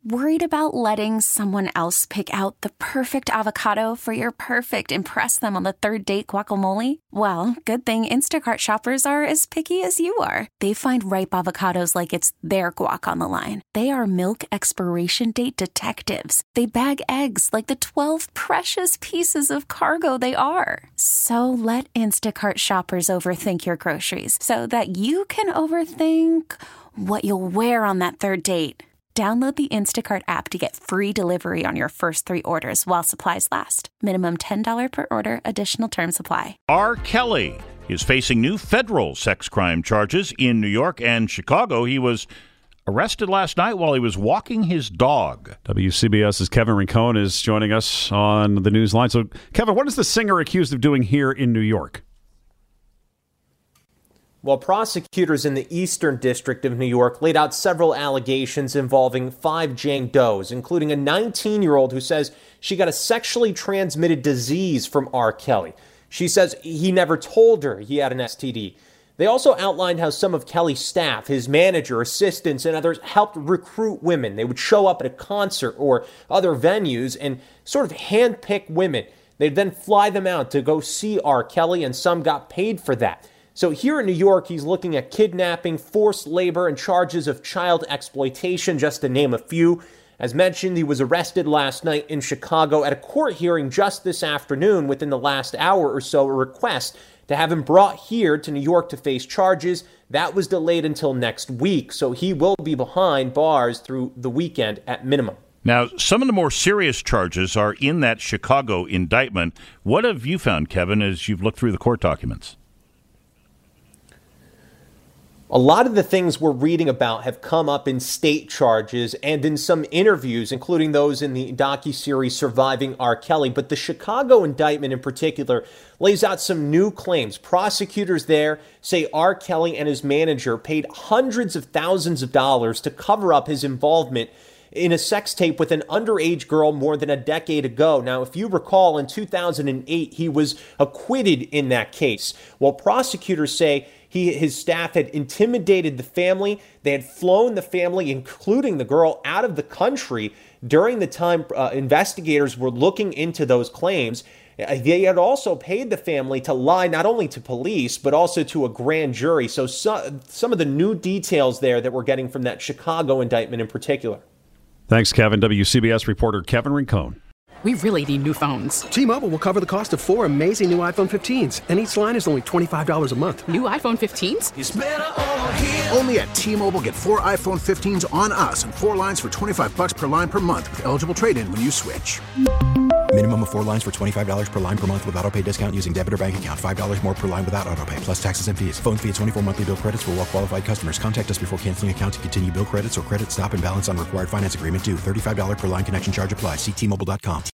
Worried about letting someone else pick out the perfect avocado for your perfect impress them on the third date guacamole? Well, good thing Instacart shoppers are as picky as you are. They find ripe avocados like it's their guac on the line. They are milk expiration date detectives. They bag eggs like the 12 precious pieces of cargo they are. So let Instacart shoppers overthink your groceries so that you can overthink what you'll wear on that third date. Download the Instacart app to get free delivery on your first 3 orders while supplies last. Minimum $10 per order. Additional terms apply. R. Kelly is facing new federal sex crime charges in New York and Chicago. He was arrested last night while he was walking his dog. WCBS's Kevin Rincon is joining us on the news line. So, Kevin, what is the singer accused of doing here in New York? Well, prosecutors in the Eastern District of New York laid out several allegations involving 5 Jane Does, including a 19-year-old who says she got a sexually transmitted disease from R. Kelly. She says he never told her he had an STD. They also outlined how some of Kelly's staff, his manager, assistants, and others helped recruit women. They would show up at a concert or other venues and sort of handpick women. They'd then fly them out to go see R. Kelly, and some got paid for that. So here in New York, he's looking at kidnapping, forced labor, and charges of child exploitation, just to name a few. As mentioned, he was arrested last night in Chicago at a court hearing just this afternoon. Within the last hour or so, a request to have him brought here to New York to face charges. That was delayed until next week, so he will be behind bars through the weekend at minimum. Now, some of the more serious charges are in that Chicago indictment. What have you found, Kevin, as you've looked through the court documents? A lot of the things we're reading about have come up in state charges and in some interviews, including those in the docuseries Surviving R. Kelly. But the Chicago indictment in particular lays out some new claims. Prosecutors there say R. Kelly and his manager paid hundreds of thousands of dollars to cover up his involvement in a sex tape with an underage girl more than a decade ago. Now, if you recall, in 2008, he was acquitted in that case. Well, prosecutors say his staff had intimidated the family. They had flown the family, including the girl, out of the country during the time investigators were looking into those claims. They had also paid the family to lie not only to police, but also to a grand jury. So some of the new details there that we're getting from that Chicago indictment in particular. Thanks, Kevin. WCBS reporter Kevin Rincon. We really need new phones. T-Mobile will cover the cost of 4 amazing new iPhone 15s, and each line is only $25 a month. New iPhone 15s? It's better over here. Only at T-Mobile, get 4 iPhone 15s on us and 4 lines for $25 per line per month with eligible trade-in when you switch. Minimum of 4 lines for $25 per line per month with autopay discount using debit or bank account. $5 more per line without autopay, plus taxes and fees. Phone fee at 24 monthly bill credits for well-qualified customers. Contact us before canceling account to continue bill credits or credit stop and balance on required finance agreement due. $35 per line connection charge applies. See T-Mobile.com.